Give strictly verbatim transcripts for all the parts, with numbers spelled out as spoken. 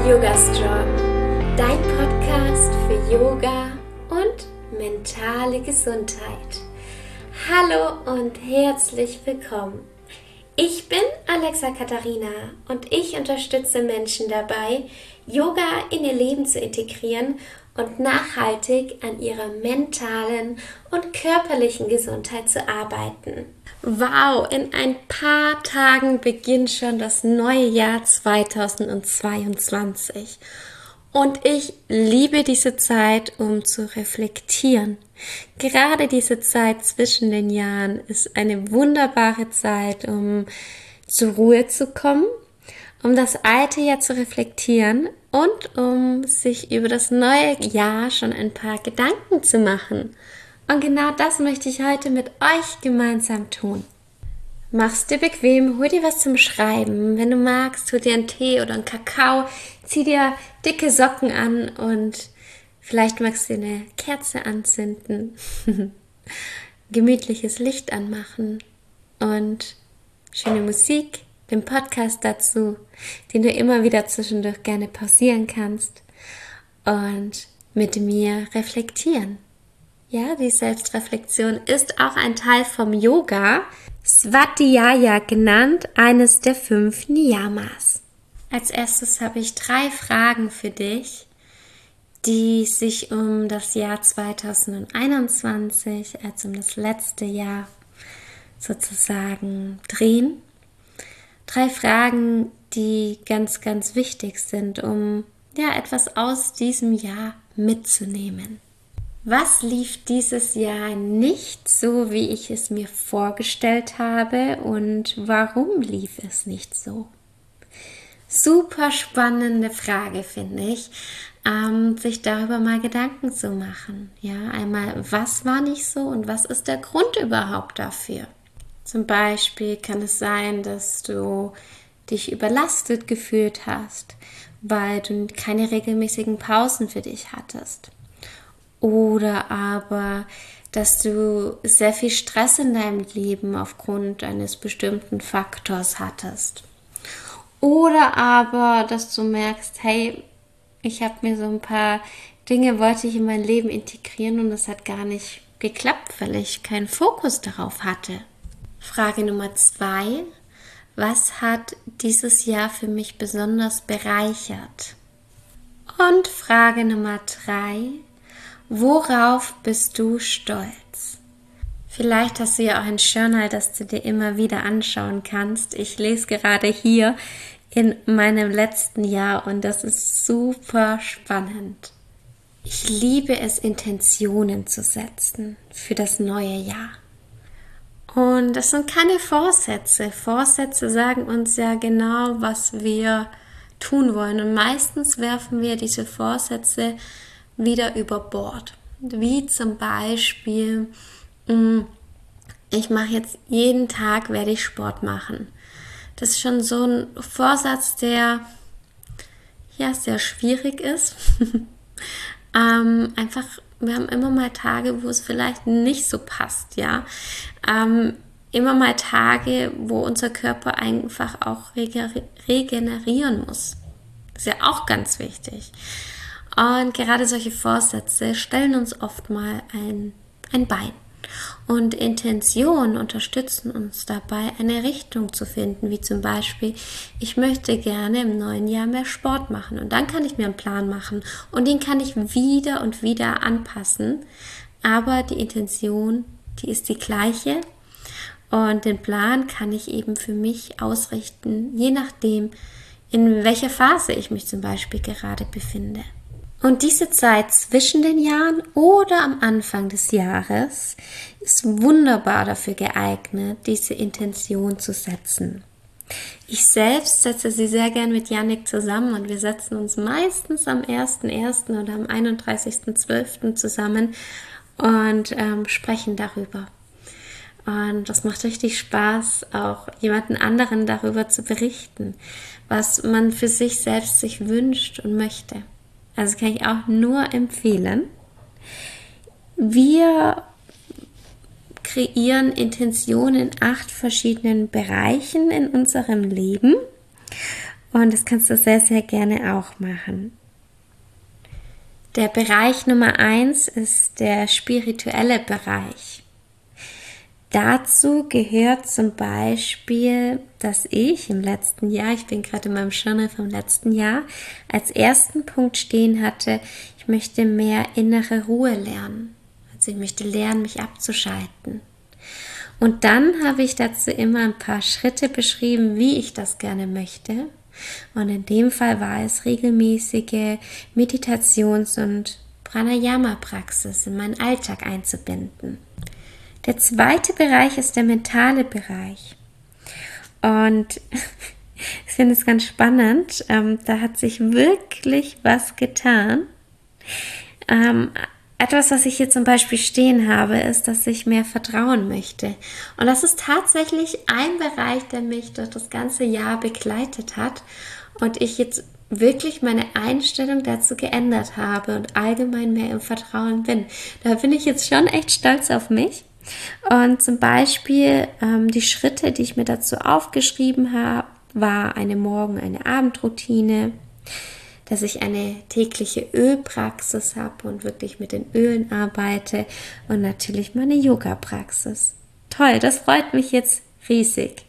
Yoga Strong, dein Podcast für Yoga und mentale Gesundheit. Hallo und herzlich willkommen. Ich bin Alexa Katharina und ich unterstütze Menschen dabei, Yoga in ihr Leben zu integrieren und nachhaltig an ihrer mentalen und körperlichen Gesundheit zu arbeiten. Wow, in ein paar Tagen beginnt schon das neue Jahr zweitausendzweiundzwanzig. Und ich liebe diese Zeit, um zu reflektieren. Gerade diese Zeit zwischen den Jahren ist eine wunderbare Zeit, um zur Ruhe zu kommen, um das alte Jahr zu reflektieren und um sich über das neue Jahr schon ein paar Gedanken zu machen. Und genau das möchte ich heute mit euch gemeinsam tun. Mach's dir bequem, hol dir was zum Schreiben. Wenn du magst, hol dir einen Tee oder einen Kakao, zieh dir dicke Socken an und vielleicht magst du dir eine Kerze anzünden, gemütliches Licht anmachen und schöne Musik, den Podcast dazu, den du immer wieder zwischendurch gerne pausieren kannst und mit mir reflektieren. Ja, die Selbstreflexion ist auch ein Teil vom Yoga, Svadhyaya genannt, eines der fünf Niyamas. Als erstes habe ich drei Fragen für dich, die sich um das Jahr zweitausendeinundzwanzig, als um das letzte Jahr sozusagen drehen. Drei Fragen, die ganz, ganz wichtig sind, um ja etwas aus diesem Jahr mitzunehmen. Was lief dieses Jahr nicht so, wie ich es mir vorgestellt habe, und warum lief es nicht so? Super spannende Frage, finde ich, ähm, sich darüber mal Gedanken zu machen. Ja, einmal, was war nicht so und was ist der Grund überhaupt dafür? Zum Beispiel kann es sein, dass du dich überlastet gefühlt hast, weil du keine regelmäßigen Pausen für dich hattest. Oder aber, dass du sehr viel Stress in deinem Leben aufgrund eines bestimmten Faktors hattest. Oder aber, dass du merkst, hey, ich habe mir so ein paar Dinge, wollte ich in mein Leben integrieren und das hat gar nicht geklappt, weil ich keinen Fokus darauf hatte. Frage Nummer zwei, was hat dieses Jahr für mich besonders bereichert? Und Frage Nummer drei, worauf bist du stolz? Vielleicht hast du ja auch ein Journal, das du dir immer wieder anschauen kannst. Ich lese gerade hier in meinem letzten Jahr und das ist super spannend. Ich liebe es, Intentionen zu setzen für das neue Jahr. Und das sind keine Vorsätze. Vorsätze sagen uns ja genau, was wir tun wollen. Und meistens werfen wir diese Vorsätze wieder über Bord. Wie zum Beispiel, ich mache jetzt jeden Tag, werde ich Sport machen. Das ist schon so ein Vorsatz, der ja sehr schwierig ist. ähm, einfach, wir haben immer mal Tage, wo es vielleicht nicht so passt, ja. Ähm, immer mal Tage, wo unser Körper einfach auch rege- regenerieren muss. Das ist ja auch ganz wichtig. Und gerade solche Vorsätze stellen uns oft mal ein, ein Bein. Und Intentionen unterstützen uns dabei, eine Richtung zu finden, wie zum Beispiel, ich möchte gerne im neuen Jahr mehr Sport machen. Und dann kann ich mir einen Plan machen und den kann ich wieder und wieder anpassen. Aber die Intention, die ist die gleiche. Und den Plan kann ich eben für mich ausrichten, je nachdem, in welcher Phase ich mich zum Beispiel gerade befinde. Und diese Zeit zwischen den Jahren oder am Anfang des Jahres ist wunderbar dafür geeignet, diese Intention zu setzen. Ich selbst setze sie sehr gern mit Yannick zusammen und wir setzen uns meistens am ersten ersten oder am einunddreißigsten zwölften zusammen und ähm, sprechen darüber. Und das macht richtig Spaß, auch jemanden anderen darüber zu berichten, was man für sich selbst sich wünscht und möchte. Also kann ich auch nur empfehlen. Wir kreieren Intentionen in acht verschiedenen Bereichen in unserem Leben. Und das kannst du sehr, sehr gerne auch machen. Der Bereich Nummer eins ist der spirituelle Bereich. Dazu gehört zum Beispiel, dass ich im letzten Jahr, ich bin gerade in meinem Journal vom letzten Jahr, als ersten Punkt stehen hatte, ich möchte mehr innere Ruhe lernen. Also ich möchte lernen, mich abzuschalten. Und dann habe ich dazu immer ein paar Schritte beschrieben, wie ich das gerne möchte. Und in dem Fall war es regelmäßige Meditations- und Pranayama-Praxis in meinen Alltag einzubinden. Der zweite Bereich ist der mentale Bereich. Und ich finde es ganz spannend. Ähm, da hat sich wirklich was getan. Ähm, etwas, was ich hier zum Beispiel stehen habe, ist, dass ich mehr vertrauen möchte. Und das ist tatsächlich ein Bereich, der mich durch das ganze Jahr begleitet hat. Und ich jetzt wirklich meine Einstellung dazu geändert habe und allgemein mehr im Vertrauen bin. Da bin ich jetzt schon echt stolz auf mich. Und zum Beispiel ähm, die Schritte, die ich mir dazu aufgeschrieben habe, war eine Morgen-, eine Abendroutine, dass ich eine tägliche Ölpraxis habe und wirklich mit den Ölen arbeite und natürlich meine Yoga-Praxis. Toll, das freut mich jetzt riesig.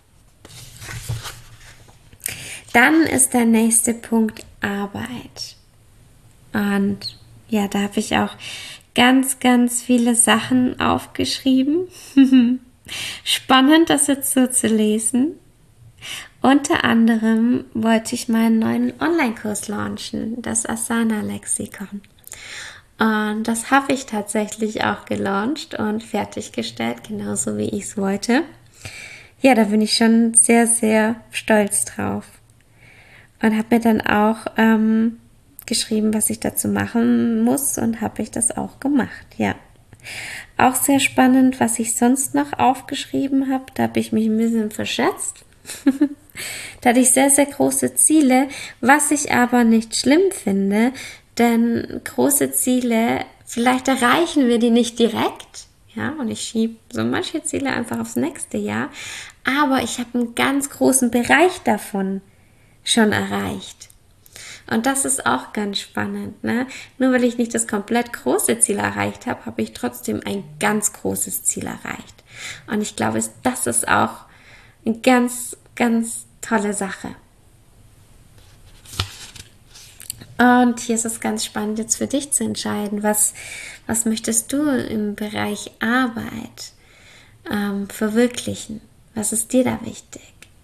Dann ist der nächste Punkt Arbeit. Und ja, da habe ich auch ganz, ganz viele Sachen aufgeschrieben. Spannend, das jetzt so zu lesen. Unter anderem wollte ich meinen neuen Online-Kurs launchen, das Asana-Lexikon. Und das habe ich tatsächlich auch gelauncht und fertiggestellt, genauso wie ich es wollte. Ja, da bin ich schon sehr, sehr stolz drauf. Und habe mir dann auch ähm, geschrieben, was ich dazu machen muss, und habe ich das auch gemacht, ja. Auch sehr spannend, was ich sonst noch aufgeschrieben habe. Da habe ich mich ein bisschen verschätzt. Da hatte ich sehr, sehr große Ziele, was ich aber nicht schlimm finde, denn große Ziele, vielleicht erreichen wir die nicht direkt, ja, und ich schiebe so manche Ziele einfach aufs nächste Jahr, aber ich habe einen ganz großen Bereich davon schon erreicht. Und das ist auch ganz spannend, ne? Nur weil ich nicht das komplett große Ziel erreicht habe, habe ich trotzdem ein ganz großes Ziel erreicht. Und ich glaube, das ist auch eine ganz, ganz tolle Sache. Und hier ist es ganz spannend, jetzt für dich zu entscheiden, was, was möchtest du im Bereich Arbeit ähm, verwirklichen? Was ist dir da wichtig?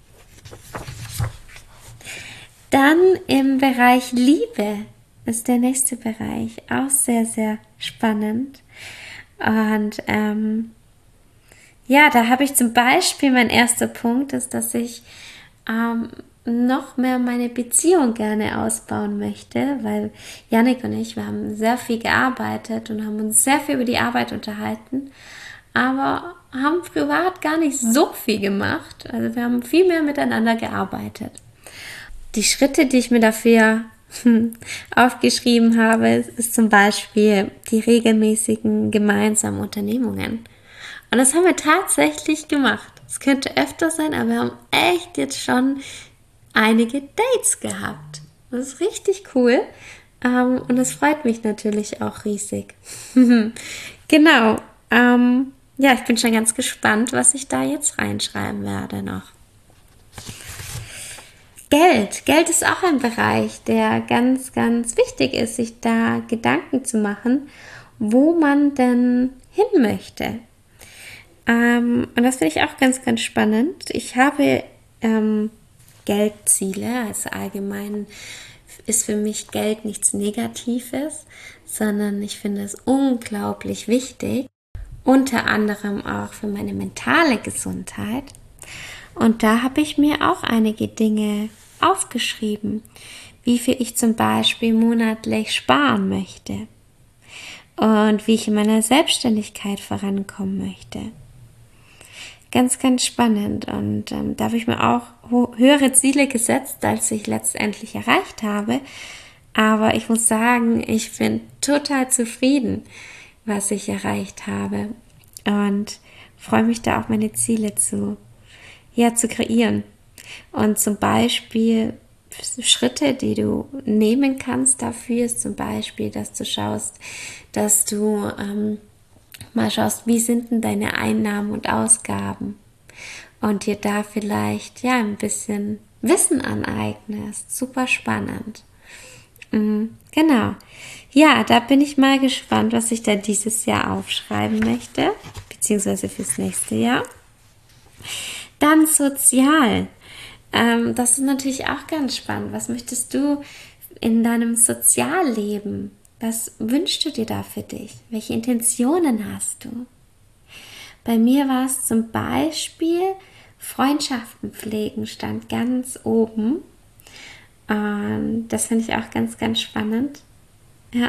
Dann im Bereich Liebe ist der nächste Bereich auch sehr, sehr spannend. Und ähm, ja, da habe ich zum Beispiel, mein erster Punkt ist, dass ich ähm, noch mehr meine Beziehung gerne ausbauen möchte, weil Jannik und ich, wir haben sehr viel gearbeitet und haben uns sehr viel über die Arbeit unterhalten, aber haben privat gar nicht so viel gemacht. Also wir haben viel mehr miteinander gearbeitet. Die Schritte, die ich mir dafür aufgeschrieben habe, ist zum Beispiel die regelmäßigen gemeinsamen Unternehmungen. Und das haben wir tatsächlich gemacht. Es könnte öfter sein, aber wir haben echt jetzt schon einige Dates gehabt. Das ist richtig cool. Und es freut mich natürlich auch riesig. Genau. Ja, ich bin schon ganz gespannt, was ich da jetzt reinschreiben werde noch. Geld. Geld ist auch ein Bereich, der ganz, ganz wichtig ist, sich da Gedanken zu machen, wo man denn hin möchte. Ähm, und das finde ich auch ganz, ganz spannend. Ich habe ähm, Geldziele, also allgemein ist für mich Geld nichts Negatives, sondern ich finde es unglaublich wichtig, unter anderem auch für meine mentale Gesundheit. Und da habe ich mir auch einige Dinge aufgeschrieben, wie viel ich zum Beispiel monatlich sparen möchte und wie ich in meiner Selbstständigkeit vorankommen möchte. Ganz, ganz spannend, und ähm, da habe ich mir auch höhere Ziele gesetzt, als ich letztendlich erreicht habe. Aber ich muss sagen, ich bin total zufrieden, was ich erreicht habe, und freue mich da auch, meine Ziele zu, ja, zu kreieren. Und zum Beispiel Schritte, die du nehmen kannst dafür, ist zum Beispiel, dass du schaust, dass du ähm, mal schaust, wie sind denn deine Einnahmen und Ausgaben und dir da vielleicht ja ein bisschen Wissen aneignest. Super spannend. Mhm, genau. Ja, da bin ich mal gespannt, was ich da dieses Jahr aufschreiben möchte, beziehungsweise fürs nächste Jahr. Dann sozial. Ähm, das ist natürlich auch ganz spannend. Was möchtest du in deinem Sozialleben? Was wünschst du dir da für dich? Welche Intentionen hast du? Bei mir war es zum Beispiel Freundschaften pflegen, stand ganz oben. Und das finde ich auch ganz, ganz spannend. Ja.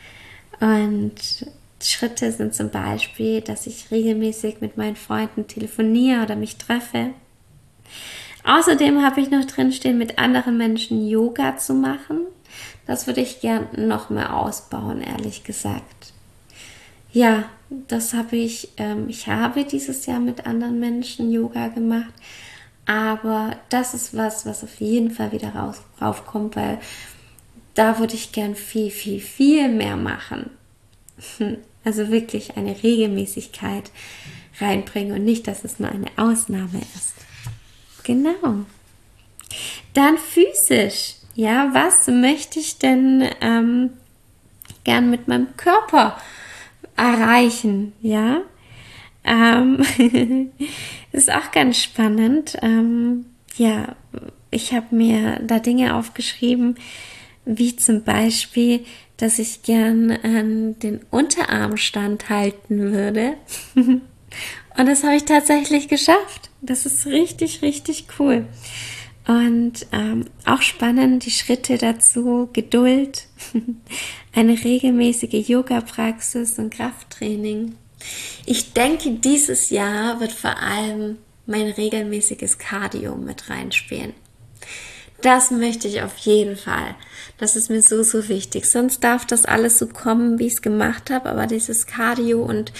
Und Schritte sind zum Beispiel, dass ich regelmäßig mit meinen Freunden telefoniere oder mich treffe. Außerdem habe ich noch drinstehen, mit anderen Menschen Yoga zu machen. Das würde ich gern noch mehr ausbauen, ehrlich gesagt. Ja, das habe ich, ähm, ich habe dieses Jahr mit anderen Menschen Yoga gemacht, aber das ist was, was auf jeden Fall wieder raus, raufkommt, weil da würde ich gern viel, viel, viel mehr machen. Also wirklich eine Regelmäßigkeit reinbringen und nicht, dass es nur eine Ausnahme ist. Genau. Dann physisch. Ja, was möchte ich denn ähm, gern mit meinem Körper erreichen? Ja, ähm, das ist auch ganz spannend. Ähm, ja, ich habe mir da Dinge aufgeschrieben, wie zum Beispiel, dass ich gern ähm, den Unterarmstand halten würde. Und das habe ich tatsächlich geschafft. Das ist richtig, richtig cool. Und ähm, auch spannend die Schritte dazu, Geduld, eine regelmäßige Yoga-Praxis und Krafttraining. Ich denke, dieses Jahr wird vor allem mein regelmäßiges Cardio mit reinspielen. Das möchte ich auf jeden Fall. Das ist mir so, so wichtig. Sonst darf das alles so kommen, wie ich es gemacht habe, aber dieses Cardio und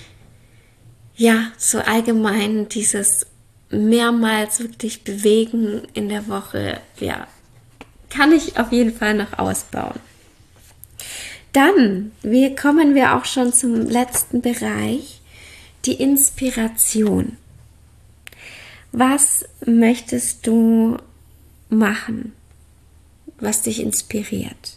ja, so allgemein dieses mehrmals wirklich bewegen in der Woche, ja, kann ich auf jeden Fall noch ausbauen. Dann wir kommen wir auch schon zum letzten Bereich, die Inspiration. Was möchtest du machen, was dich inspiriert?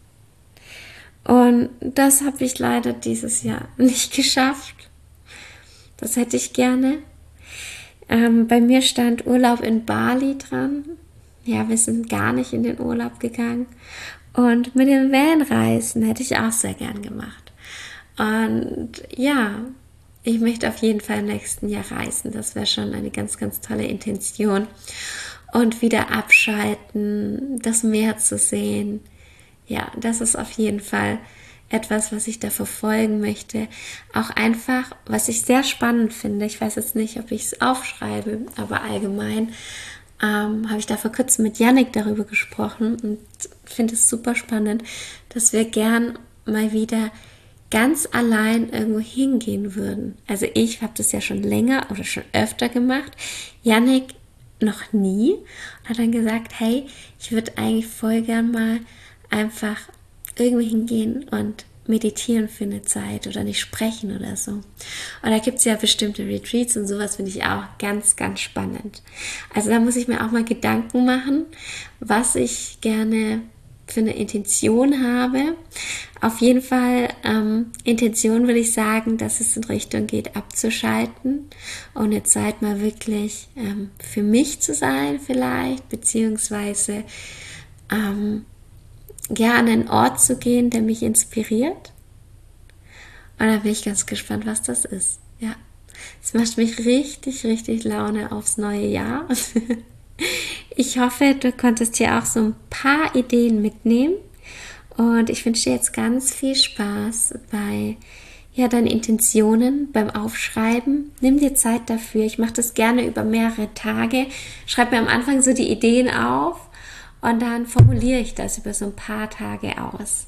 Und das habe ich leider dieses Jahr nicht geschafft. Das hätte ich gerne. Ähm, bei mir stand Urlaub in Bali dran. Ja, wir sind gar nicht in den Urlaub gegangen. Und mit den Vanreisen hätte ich auch sehr gern gemacht. Und ja, ich möchte auf jeden Fall im nächsten Jahr reisen. Das wäre schon eine ganz, ganz tolle Intention. Und wieder abschalten, das Meer zu sehen. Ja, das ist auf jeden Fall etwas, was ich da verfolgen möchte. Auch einfach, was ich sehr spannend finde, ich weiß jetzt nicht, ob ich es aufschreibe, aber allgemein ähm, habe ich da vor kurzem mit Yannick darüber gesprochen und finde es super spannend, dass wir gern mal wieder ganz allein irgendwo hingehen würden. Also ich habe das ja schon länger oder schon öfter gemacht. Yannick noch nie und hat dann gesagt, hey, ich würde eigentlich voll gern mal einfach irgendwo hingehen und meditieren für eine Zeit oder nicht sprechen oder so. Und da gibt es ja bestimmte Retreats und sowas, finde ich auch ganz, ganz spannend. Also da muss ich mir auch mal Gedanken machen, was ich gerne für eine Intention habe. Auf jeden Fall ähm, Intention würde ich sagen, dass es in Richtung geht, abzuschalten und eine Zeit mal wirklich ähm, für mich zu sein vielleicht, beziehungsweise ähm, ja, an einen Ort zu gehen, der mich inspiriert. Und da bin ich ganz gespannt, was das ist. Ja, es macht mich richtig, richtig Laune aufs neue Jahr. Ich hoffe, du konntest hier auch so ein paar Ideen mitnehmen. Und ich wünsche dir jetzt ganz viel Spaß bei ja, deinen Intentionen, beim Aufschreiben. Nimm dir Zeit dafür. Ich mache das gerne über mehrere Tage. Schreib mir am Anfang so die Ideen auf. Und dann formuliere ich das über so ein paar Tage aus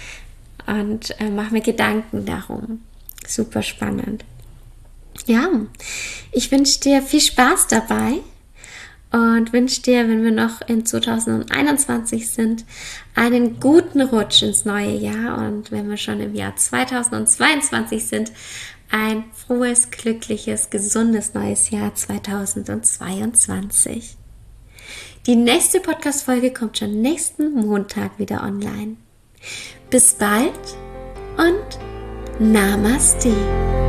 und äh, mache mir Gedanken darum. Super spannend. Ja, ich wünsche dir viel Spaß dabei und wünsche dir, wenn wir noch in zwanzig einundzwanzig sind, einen guten Rutsch ins neue Jahr und wenn wir schon im Jahr zweitausendzweiundzwanzig sind, ein frohes, glückliches, gesundes neues Jahr zweitausendzweiundzwanzig. Die nächste Podcast-Folge kommt schon nächsten Montag wieder online. Bis bald und Namaste.